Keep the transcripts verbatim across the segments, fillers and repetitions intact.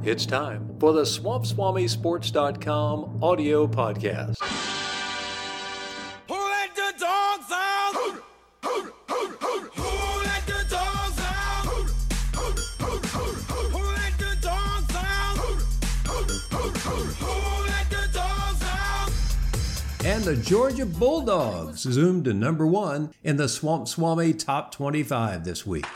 It's time for the Swamp Swami Sports dot com audio podcast. Who let the dogs out? Who, who, who, who, who let the dogs out? Who, who, who, who, who let the dogs out? Who, who, who, who, who let the dogs out? And the Georgia Bulldogs zoomed to number one in the Swamp Swami Top twenty-five this week.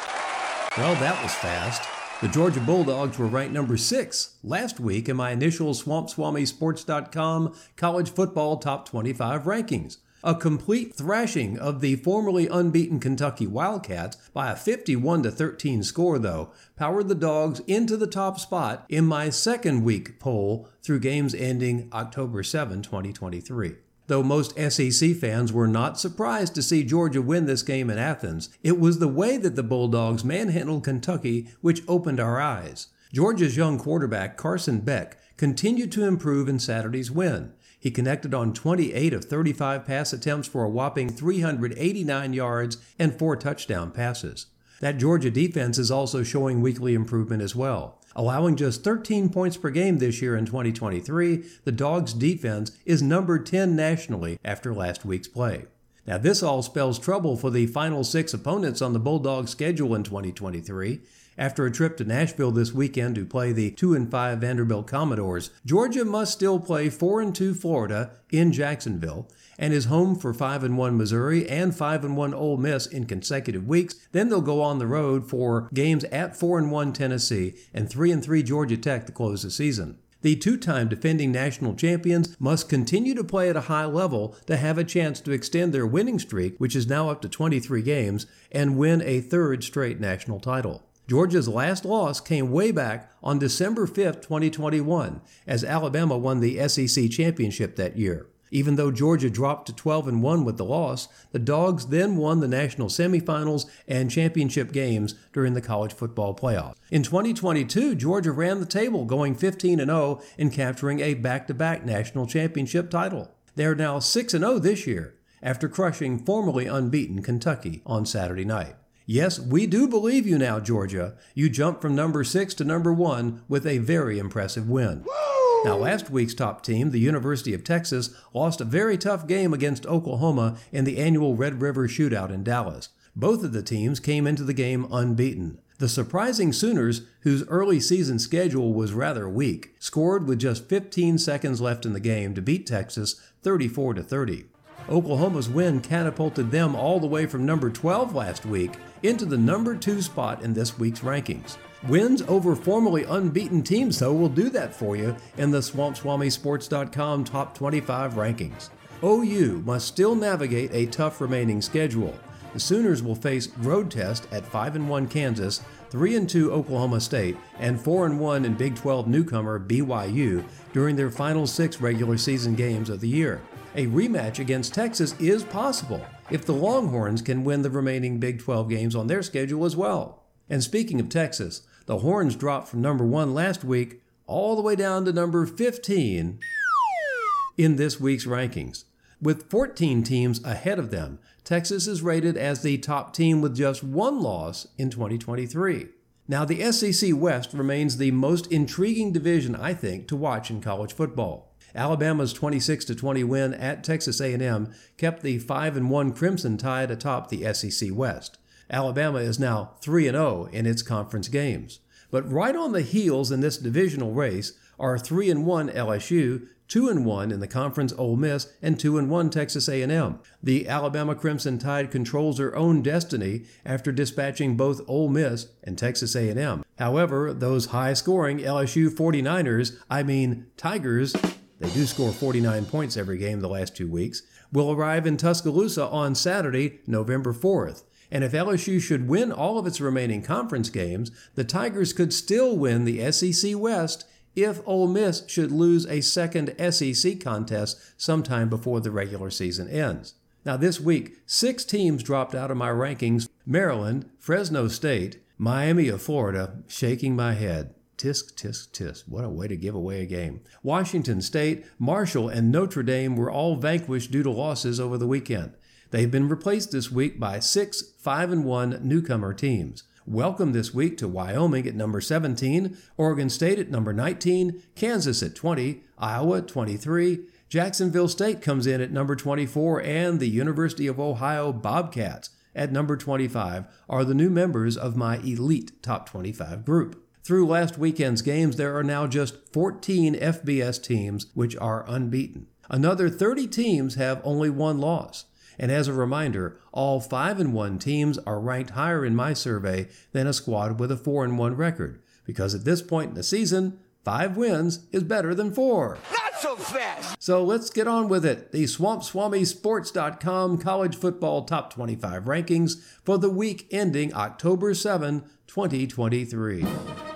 Well, that was fast. The Georgia Bulldogs were ranked number six last week in my initial Swamp Swami Sports dot com college football top twenty-five rankings. A complete thrashing of the formerly unbeaten Kentucky Wildcats by a fifty-one to thirteen score, though, powered the Dogs into the top spot in my second week poll through games ending October seventh, twenty twenty-three. Though most S E C fans were not surprised to see Georgia win this game in Athens, it was the way that the Bulldogs manhandled Kentucky which opened our eyes. Georgia's young quarterback Carson Beck continued to improve in Saturday's win. He connected on twenty-eight of thirty-five pass attempts for a whopping three hundred eighty-nine yards and four touchdown passes. That Georgia defense is also showing weekly improvement as well. Allowing just thirteen points per game this year in twenty twenty-three, the Dogs' defense is number ten nationally after last week's play. Now this all spells trouble for the final six opponents on the Bulldogs' schedule in twenty twenty-three. After a trip to Nashville this weekend to play the two and five Vanderbilt Commodores, Georgia must still play four and two Florida in Jacksonville and is home for five and one Missouri and five and one Ole Miss in consecutive weeks. Then they'll go on the road for games at four and one Tennessee and three and three Georgia Tech to close the season. The two-time defending national champions must continue to play at a high level to have a chance to extend their winning streak, which is now up to twenty-three games, and win a third straight national title. Georgia's last loss came way back on December fifth, twenty twenty-one, as Alabama won the S E C championship that year. Even though Georgia dropped to twelve and one with the loss, the Dogs then won the national semifinals and championship games during the college football playoff. In twenty twenty-two, Georgia ran the table, going fifteen and oh and capturing a back-to-back national championship title. They are now six and oh this year, after crushing formerly unbeaten Kentucky on Saturday night. Yes, we do believe you now, Georgia. You jumped from number six to number one with a very impressive win. Woo! Now, last week's top team, the University of Texas, lost a very tough game against Oklahoma in the annual Red River Shootout in Dallas. Both of the teams came into the game unbeaten. The surprising Sooners, whose early season schedule was rather weak, scored with just fifteen seconds left in the game to beat Texas thirty-four to thirty. Oklahoma's win catapulted them all the way from number twelve last week into the number two spot in this week's rankings. Wins over formerly unbeaten teams, though, will do that for you in the Swamp Swami Sports dot com Top twenty-five rankings. O U must still navigate a tough remaining schedule. The Sooners will face road test at five and one Kansas, three and two Oklahoma State, and four and one in Big twelve newcomer B Y U during their final six regular season games of the year. A rematch against Texas is possible if the Longhorns can win the remaining Big twelve games on their schedule as well. And speaking of Texas, the Horns dropped from number one last week all the way down to number fifteen in this week's rankings. With fourteen teams ahead of them, Texas is rated as the top team with just one loss in twenty twenty-three. Now, the S E C West remains the most intriguing division, I think, to watch in college football. Alabama's twenty-six to twenty win at Texas A and M kept the five and one Crimson Tide atop the S E C West. Alabama is now three and oh in its conference games. But right on the heels in this divisional race are three and one L S U, two and one in the conference Ole Miss, and two and one Texas A and M. The Alabama Crimson Tide controls their own destiny after dispatching both Ole Miss and Texas A and M. However, those high-scoring L S U forty-niners, I mean Tigers, they do score forty-nine points every game the last two weeks, will arrive in Tuscaloosa on Saturday, November fourth. And if L S U should win all of its remaining conference games, the Tigers could still win the S E C West if Ole Miss should lose a second S E C contest sometime before the regular season ends. Now this week, six teams dropped out of my rankings: Maryland, Fresno State, Miami of Florida, shaking my head. Tisk, tisk, tisk. What a way to give away a game. Washington State, Marshall, and Notre Dame were all vanquished due to losses over the weekend. They've been replaced this week by six five and one newcomer teams. Welcome this week to Wyoming at number seventeen, Oregon State at number nineteen, Kansas at twenty, Iowa at twenty-three, Jacksonville State comes in at number twenty-four, and the University of Ohio Bobcats at number twenty-five are the new members of my elite top twenty-five group. Through last weekend's games, there are now just fourteen F B S teams which are unbeaten. Another thirty teams have only one loss. And as a reminder, all five and one teams are ranked higher in my survey than a squad with a four and one record, because at this point in the season, five wins is better than four. Not so fast! So let's get on with it. The Swamp Swami Sports dot com College Football Top twenty-five rankings for the week ending October seventh, twenty twenty-three.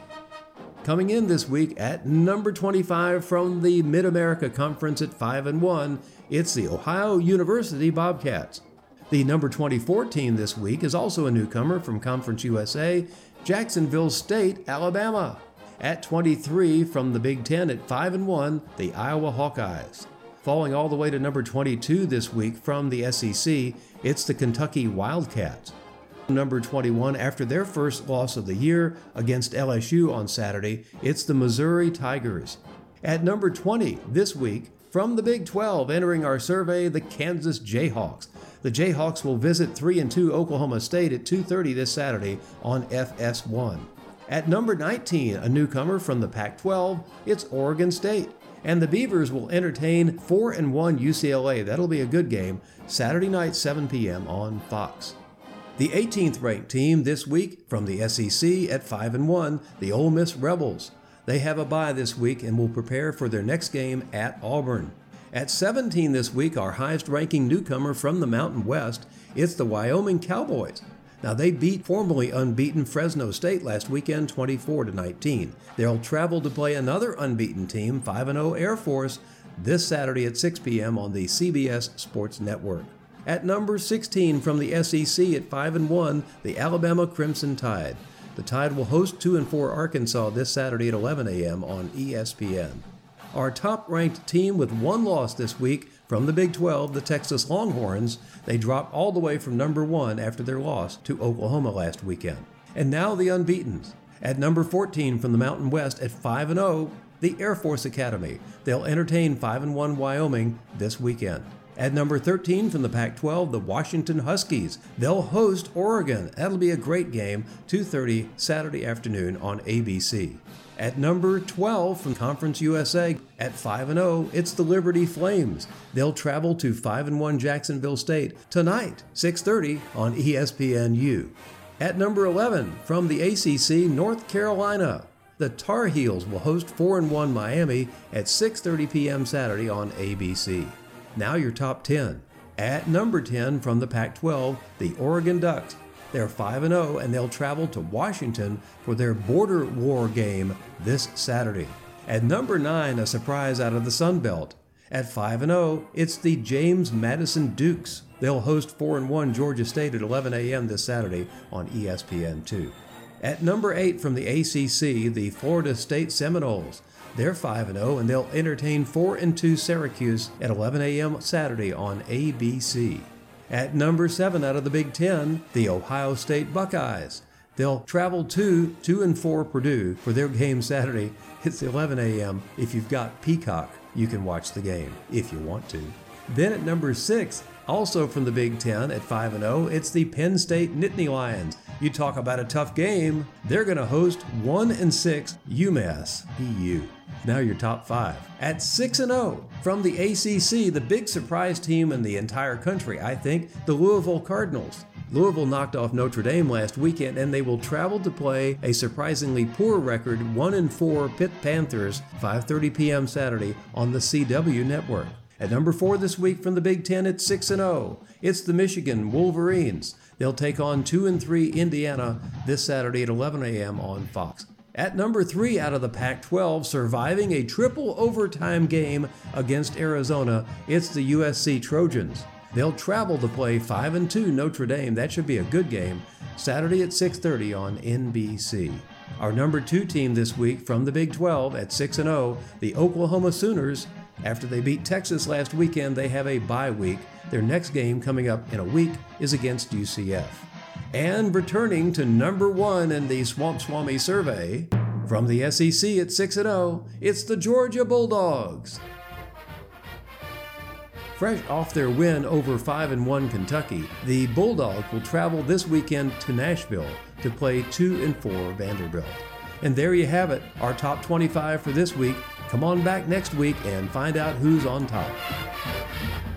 Coming in this week at number twenty-five from the Mid-America Conference at five and one, it's the Ohio University Bobcats. The number twenty-four team this week is also a newcomer from Conference U S A, Jacksonville State, Alabama. At twenty-three from the Big Ten at five and one, the Iowa Hawkeyes. Falling all the way to number twenty-two this week from the S E C, it's the Kentucky Wildcats. Number twenty-one, after their first loss of the year against L S U on Saturday, it's the Missouri Tigers. At number twenty this week, from the Big twelve, entering our survey, the Kansas Jayhawks. The Jayhawks will visit three and two Oklahoma State at two thirty this Saturday on F S one. At number nineteen, a newcomer from the Pac twelve, it's Oregon State. And the Beavers will entertain four and one U C L A. That'll be a good game, Saturday night, seven p.m. on Fox. The eighteenth ranked team this week from the S E C at five and one, the Ole Miss Rebels. They have a bye this week and will prepare for their next game at Auburn. At seventeen this week, our highest-ranking newcomer from the Mountain West, it's the Wyoming Cowboys. Now, they beat formerly unbeaten Fresno State last weekend twenty-four to nineteen. They'll travel to play another unbeaten team, five and oh Air Force, this Saturday at six p.m. on the C B S Sports Network. At number sixteen from the S E C at five and one, the Alabama Crimson Tide. The Tide will host two and four Arkansas this Saturday at eleven a.m. on E S P N. Our top-ranked team with one loss this week from the Big twelve, the Texas Longhorns. They dropped all the way from number one after their loss to Oklahoma last weekend. And now the unbeatens. At number fourteen from the Mountain West at five and oh, the Air Force Academy. They'll entertain five and one Wyoming this weekend. At number thirteen from the Pac twelve, the Washington Huskies. They'll host Oregon. That'll be a great game, two thirty Saturday afternoon on A B C. At number twelve from Conference U S A, at five and oh, it's the Liberty Flames. They'll travel to five and one Jacksonville State tonight, six thirty on E S P N U. At number eleven from the A C C, North Carolina. The Tar Heels will host four and one Miami at six thirty p.m. Saturday on A B C. Now your top ten. At number ten from the Pac twelve, the Oregon Ducks. They're five and oh and they'll travel to Washington for their border war game this Saturday. At number nine, a surprise out of the Sun Belt. At five and oh, it's the James Madison Dukes. They'll host four and one Georgia State at eleven a.m. this Saturday on E S P N two. At number eight from the A C C, the Florida State Seminoles. They're five and oh and they'll entertain four and two Syracuse at eleven a.m. Saturday on A B C. At number seven out of the Big Ten, the Ohio State Buckeyes. They'll travel to two and four Purdue for their game Saturday. It's eleven a.m. If you've got Peacock, you can watch the game if you want to. Then at number six, also from the Big Ten at five and oh, it's the Penn State Nittany Lions. You talk about a tough game, they're going to host one and six UMass B U. Now your top five. At six and oh, from the A C C, the big surprise team in the entire country, I think, the Louisville Cardinals. Louisville knocked off Notre Dame last weekend, and they will travel to play a surprisingly poor record one and four Pitt Panthers, five thirty p.m. Saturday on the C W network. At number four this week from the Big Ten at six and oh, it's the Michigan Wolverines. They'll take on two and three Indiana this Saturday at eleven a.m. on Fox. At number three out of the Pac twelve, surviving a triple overtime game against Arizona, it's the U S C Trojans. They'll travel to play five and two Notre Dame. That should be a good game, Saturday at six thirty on N B C. Our number two team this week from the Big twelve at six and oh, the Oklahoma Sooners. After they beat Texas last weekend, they have a bye week. Their next game coming up in a week is against U C F. And returning to number one in the Swamp Swami survey, from the S E C at six and oh, it's the Georgia Bulldogs. Fresh off their win over five and one Kentucky, the Bulldogs will travel this weekend to Nashville to play two and four Vanderbilt. And there you have it, our top twenty-five for this week. Come on back next week and find out who's on top.